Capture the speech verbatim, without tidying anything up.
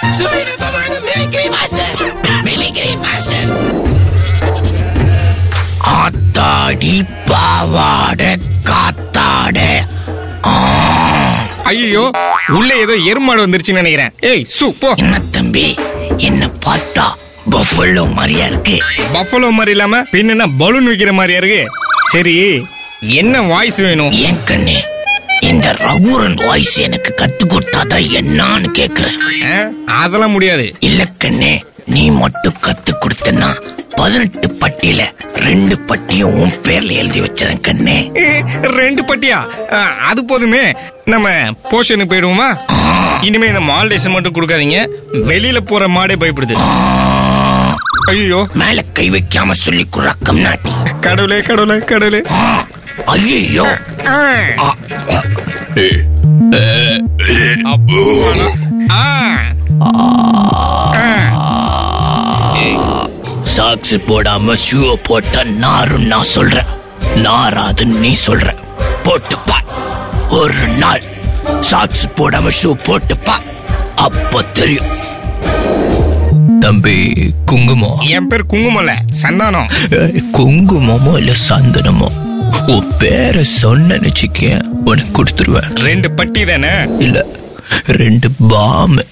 ஆத்தாடி பாவாட காத்தாட. ஐயோ, உள்ள ஏதோ எருமாடு வந்துருச்சுன்னு நினைக்கிறேன். ஏய் சு போ. என்ன தம்பி, என்ன பார்த்தா பஃபலோ மாதிரியா இருக்கு? பஃபலோ மாதிரி இல்லாம பின்ன பலூன் வைக்கிற மாதிரியா இருக்கு. சரி, என்ன வாய்ஸ் வேணும்? என் கண்ணு, இந்த ரகுரன் வாய்ஸ் எனக்கு கத்து கொடுத்தாதான் என்னான்னு கேக்குறேன். அதெல்லாம் முடியாது. இல்ல கண்ணே, நீ மட்டும் கத்து கொடுத்தனா பதினெட்டு பட்டியல ரெண்டு பட்டியும் உன் பேர்ல எழுதி வச்சிருக்கேன் கண்ணே. ரெண்டு பட்டியா? அது போதுமே. நம்ம போஷனுக்கு போயிடுவோமா? இனிமே இந்த மால்டேஷன் மட்டும் கொடுக்காதீங்க. வெளியில போற மாடே பயப்படுது. ஐயோ, மேல கை வைக்காம சொல்லி குறக்கம் நாட்டி. கடவுளே கடவுளே கடவுளே. ஐயோ, சாக்ஸ் போடாம ஷூ போட்ட நாரும் நான் சொல்றேன், நாராதுன்னு நீ சொல்ற. போட்டுப்பா, ஒரு நாள் சாக்ஸ் போடாம ஷூ போட்டுப்பா, அப்ப தெரியும். தம்பி குங்குமம். என் பேர் குங்குமம் இல்ல, சந்தானம். குங்குமமோ இல்ல சந்தனமோ, உன் பேரை சொன்ன நினைச்சுக்க உனக்கு கொடுத்துருவேன். ரெண்டு பட்டி தானே? இல்ல, ரெண்டு பாம்.